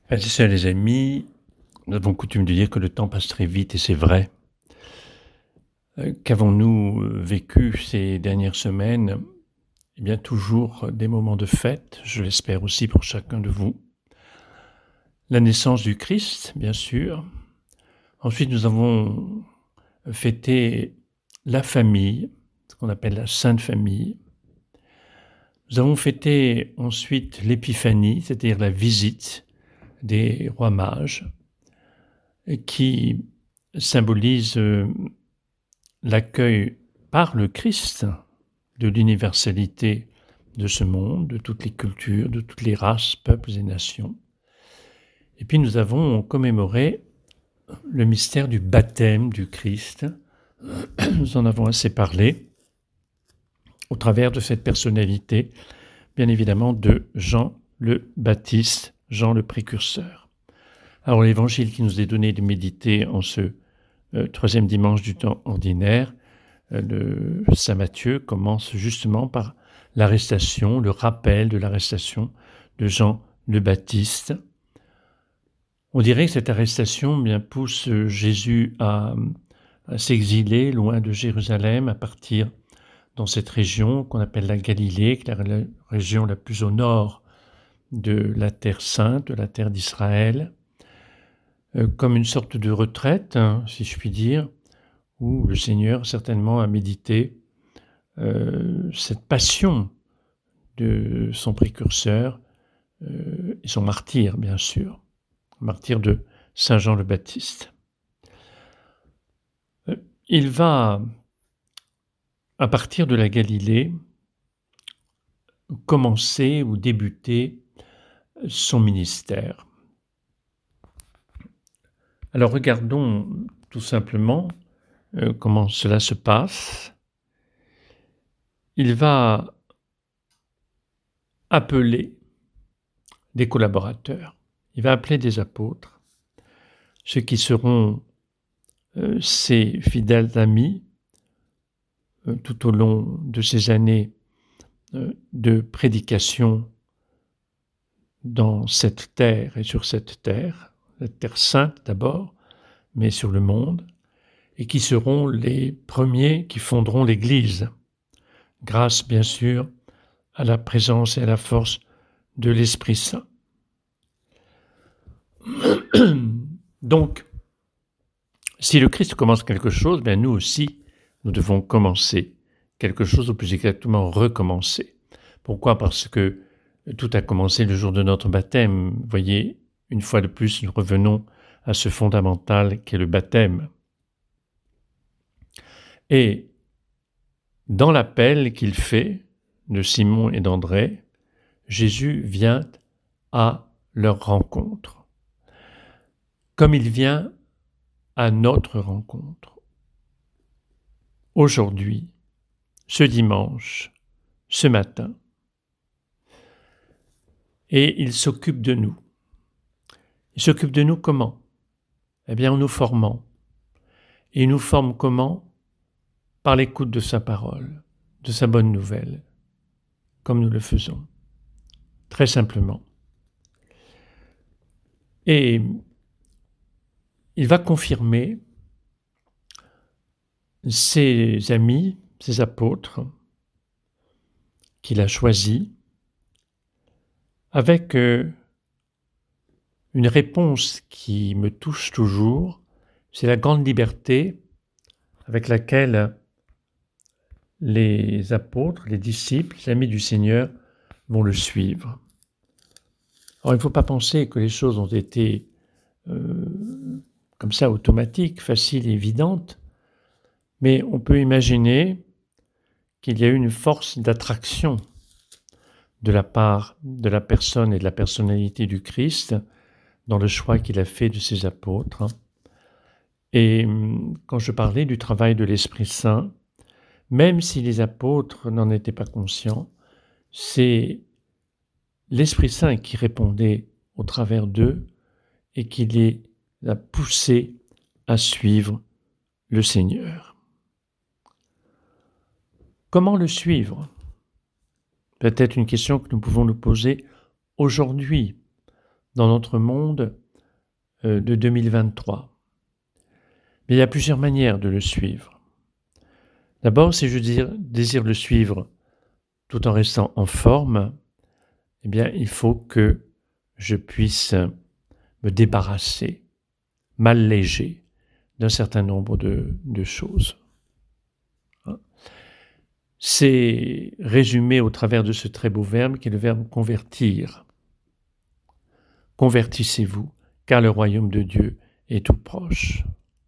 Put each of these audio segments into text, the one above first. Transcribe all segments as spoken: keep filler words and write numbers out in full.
Frères et sœurs, les amis, nous avons coutume de dire que le temps passe très vite et c'est vrai. Euh, Qu'avons-nous euh, vécu ces dernières semaines? Eh bien, toujours des moments de fête, je l'espère aussi pour chacun de vous. La naissance du Christ, bien sûr. Ensuite, nous avons fêté la famille, ce qu'on appelle la Sainte Famille. Nous avons fêté ensuite l'Épiphanie, c'est-à-dire la visite des rois mages, qui symbolise euh, l'accueil par le Christ de l'universalité de ce monde, de toutes les cultures, de toutes les races, peuples et nations. Et puis nous avons commémoré le mystère du baptême du Christ. Nous en avons assez parlé au travers de cette personnalité, bien évidemment, de Jean le Baptiste, Jean le précurseur. Alors l'évangile qui nous est donné de méditer en ce euh, troisième dimanche du temps ordinaire, le Saint Matthieu commence justement par l'arrestation, le rappel de l'arrestation de Jean le Baptiste. On dirait que cette arrestation bien, pousse Jésus à, à s'exiler loin de Jérusalem, à partir dans cette région qu'on appelle la Galilée, qui est la région la plus au nord de la terre sainte, de la terre d'Israël, euh, comme une sorte de retraite, hein, si je puis dire, où le Seigneur certainement a médité euh, cette passion de son précurseur euh, et son martyr, bien sûr, martyr de Saint Jean le Baptiste. Euh, il va, à partir de la Galilée, commencer ou débuter son ministère. Alors regardons tout simplement euh, comment cela se passe. Il va appeler des collaborateurs, il va appeler des apôtres, ceux qui seront euh, ses fidèles amis euh, tout au long de ces années euh, de prédication dans cette terre et sur cette terre, la terre sainte d'abord, mais sur le monde, et qui seront les premiers qui fonderont l'Église, grâce bien sûr à la présence et à la force de l'Esprit Saint. Donc, si le Christ commence quelque chose, bien nous aussi, nous devons commencer quelque chose, ou plus exactement recommencer. Pourquoi? Parce que tout a commencé le jour de notre baptême. Vous voyez, une fois de plus, nous revenons à ce fondamental qu'est le baptême. Et dans l'appel qu'il fait de Simon et d'André, Jésus vient à leur rencontre, comme il vient à notre rencontre. Aujourd'hui, ce dimanche, ce matin. Et il s'occupe de nous. Il s'occupe de nous comment? Eh bien, en nous formant. Et il nous forme comment? Par l'écoute de sa parole, de sa bonne nouvelle, comme nous le faisons, très simplement. Et il va confirmer ses amis, ses apôtres, qu'il a choisis, avec euh, une réponse qui me touche toujours, c'est la grande liberté avec laquelle les apôtres, les disciples, les amis du Seigneur vont le suivre. Alors il ne faut pas penser que les choses ont été euh, comme ça automatiques, faciles et évidentes, mais on peut imaginer qu'il y a eu une force d'attraction de la part de la personne et de la personnalité du Christ dans le choix qu'il a fait de ses apôtres. Et quand je parlais du travail de l'Esprit Saint, même si les apôtres n'en étaient pas conscients, c'est l'Esprit Saint qui répondait au travers d'eux et qui les a poussés à suivre le Seigneur. Comment le suivre? Peut-être une question que nous pouvons nous poser aujourd'hui, dans notre monde euh, de deux mille vingt-trois. Mais il y a plusieurs manières de le suivre. D'abord, si je désire, désire le suivre tout en restant en forme, eh bien, il faut que je puisse me débarrasser, m'alléger d'un certain nombre de, de choses. C'est résumé au travers de ce très beau verbe qui est le verbe convertir. Convertissez-vous, car le royaume de Dieu est tout proche.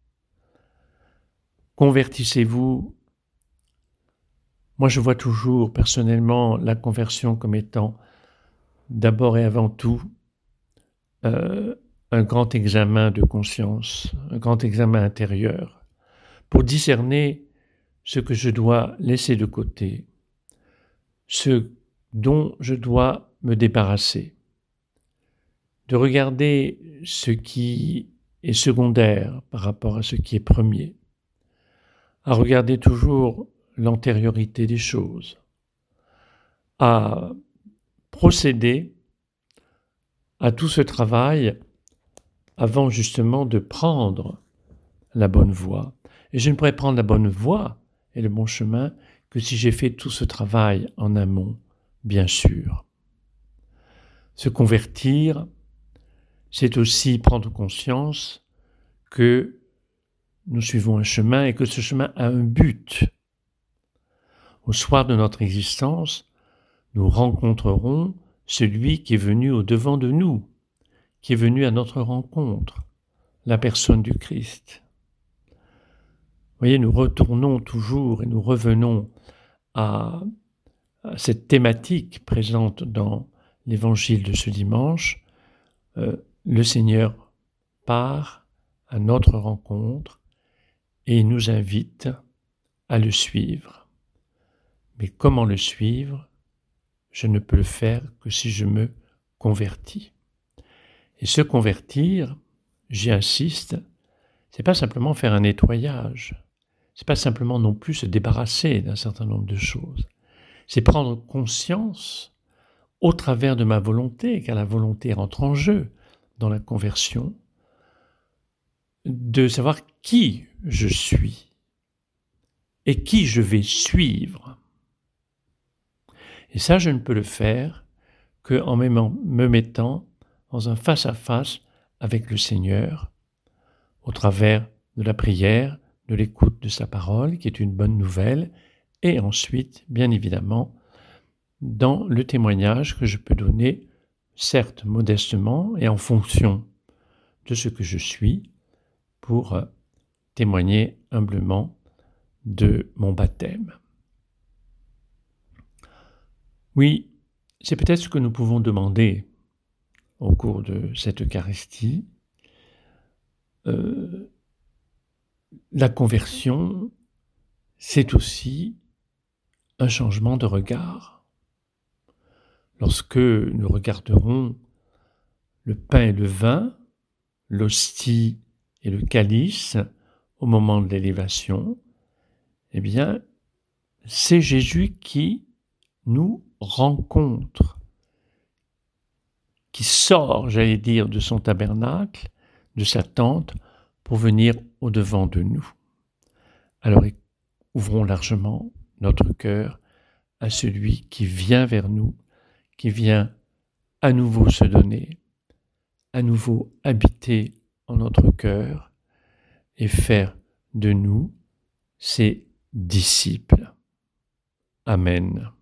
Convertissez-vous. Moi, je vois toujours personnellement la conversion comme étant d'abord et avant tout euh, un grand examen de conscience, un grand examen intérieur, pour discerner ce que je dois laisser de côté, ce dont je dois me débarrasser, de regarder ce qui est secondaire par rapport à ce qui est premier, à regarder toujours l'antériorité des choses, à procéder à tout ce travail avant justement de prendre la bonne voie. Et je ne pourrais prendre la bonne voie et le bon chemin que si j'ai fait tout ce travail en amont, bien sûr. Se convertir, c'est aussi prendre conscience que nous suivons un chemin et que ce chemin a un but. Au soir de notre existence, nous rencontrerons celui qui est venu au-devant de nous, qui est venu à notre rencontre, la personne du Christ. Vous voyez, nous retournons toujours et nous revenons à, à cette thématique présente dans l'évangile de ce dimanche. Euh, le Seigneur part à notre rencontre et il nous invite à le suivre. Mais comment le suivre ? Je ne peux le faire que si je me convertis. Et se convertir, j'y insiste, c'est pas simplement faire un nettoyage, c'est pas simplement non plus se débarrasser d'un certain nombre de choses, c'est prendre conscience au travers de ma volonté, car la volonté rentre en jeu dans la conversion, de savoir qui je suis et qui je vais suivre. Et ça, je ne peux le faire qu'en me mettant dans un face-à-face avec le Seigneur, au travers de la prière, de l'écoute de sa parole, qui est une bonne nouvelle, et ensuite, bien évidemment, dans le témoignage que je peux donner, certes modestement et en fonction de ce que je suis, pour témoigner humblement de mon baptême. Oui, c'est peut-être ce que nous pouvons demander au cours de cette Eucharistie. Euh, la conversion, c'est aussi un changement de regard. Lorsque nous regarderons le pain et le vin, l'hostie et le calice au moment de l'élévation, eh bien, c'est Jésus qui nous rencontre, qui sort, j'allais dire, de son tabernacle, de sa tente, pour venir au-devant de nous. Alors, ouvrons largement notre cœur à celui qui vient vers nous, qui vient à nouveau se donner, à nouveau habiter en notre cœur et faire de nous ses disciples. Amen.